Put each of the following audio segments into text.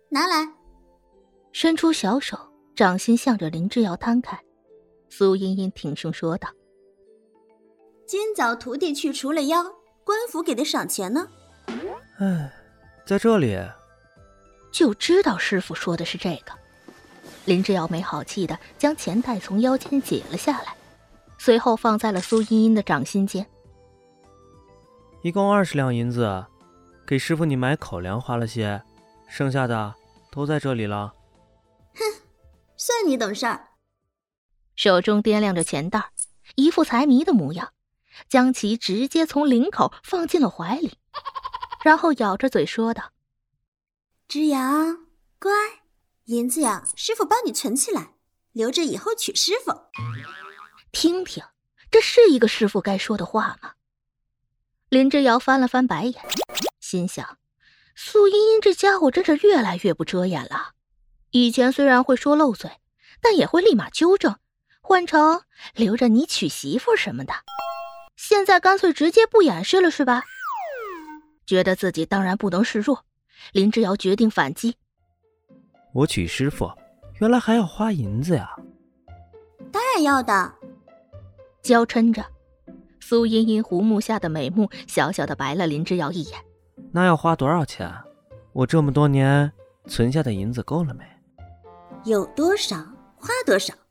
拿来。 伸出小手，掌心向着林之遥摊开。苏茵茵挺胸说道： 今早徒弟去除了妖，官府给的赏钱呢？ 在这里。 就知道师傅说的是这个。林之遥没好气的将钱袋从腰间解了下来，随后放在了苏茵茵的掌心间。 一共20两银子，给师傅你买口粮花了些，剩下的都在这里了。 哼，算你懂事儿。 手中掂量着钱袋，一副财迷的模样，将其直接从领口放进了怀里，然后咬着嘴说道： 之遥，乖，银子呀，师傅帮你存起来，留着以后娶师傅。 听听，这是一个师傅该说的话吗？林之遥翻了翻白眼，心想，苏茵茵这家伙真是越来越不遮掩了。以前虽然会说漏嘴，但也会立马纠正，换成留着你娶媳妇什么的。现在干脆直接不掩饰了是吧？觉得自己当然不能示弱，林之遥决定反击。 我娶师傅，原来还要花银子呀？ 当然要的。 娇嗔着，苏茵茵湖目下的美目小小的白了林之遥一眼。 那要花多少钱？我这么多年存下的银子够了没？ 有多少花多少。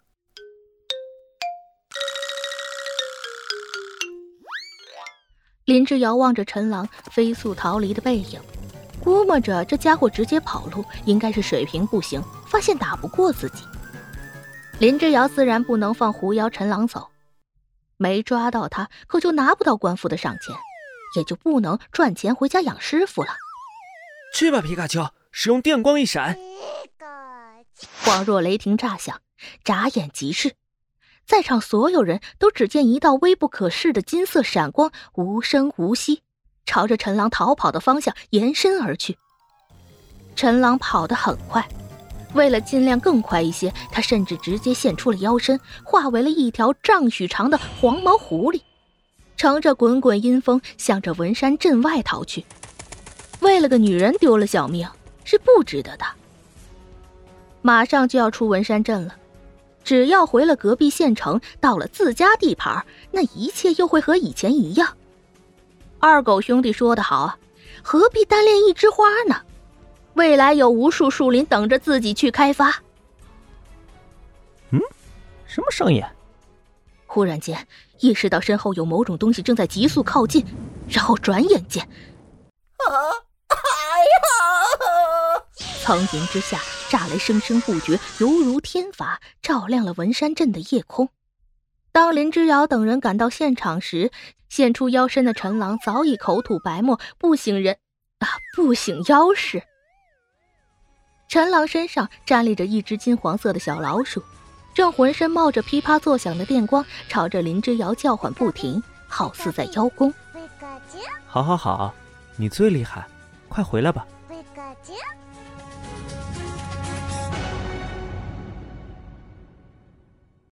林之遥望着陈郎飞速逃离的背影，估摸着这家伙直接跑路应该是水平不行，发现打不过自己。林之遥自然不能放狐妖陈郎走，没抓到他可就拿不到官府的赏钱，也就不能赚钱回家养师傅了。 去吧，皮卡丘，使用电光一闪。 恍若雷霆炸响，眨眼即逝，在场所有人都只见一道微不可视的金色闪光无声无息朝着陈郎逃跑的方向延伸而去。陈郎跑得很快，为了尽量更快一些，他甚至直接现出了腰身，化为了一条丈许长的黄毛狐狸，乘着滚滚阴风向着文山镇外逃去。为了个女人丢了小命，是不值得的。马上就要出文山镇了，只要回了隔壁县城，到了自家地盘，那一切又会和以前一样。二狗兄弟说得好啊，何必单恋一枝花呢？未来有无数树林等着自己去开发。 什么声音？ 忽然间意识到身后有某种东西正在急速靠近，然后转眼间苍云之下炸雷声声不绝，犹如天罚，照亮了文山镇的夜空。当林之遥等人赶到现场时，现出腰身的陈郎早已口吐白沫，不省妖事。陈郎身上站立着一只金黄色的小老鼠，正浑身冒着噼啪作响的电光，朝着林之遥叫唤不停，好似在邀功。 好，你最厉害，快回来吧。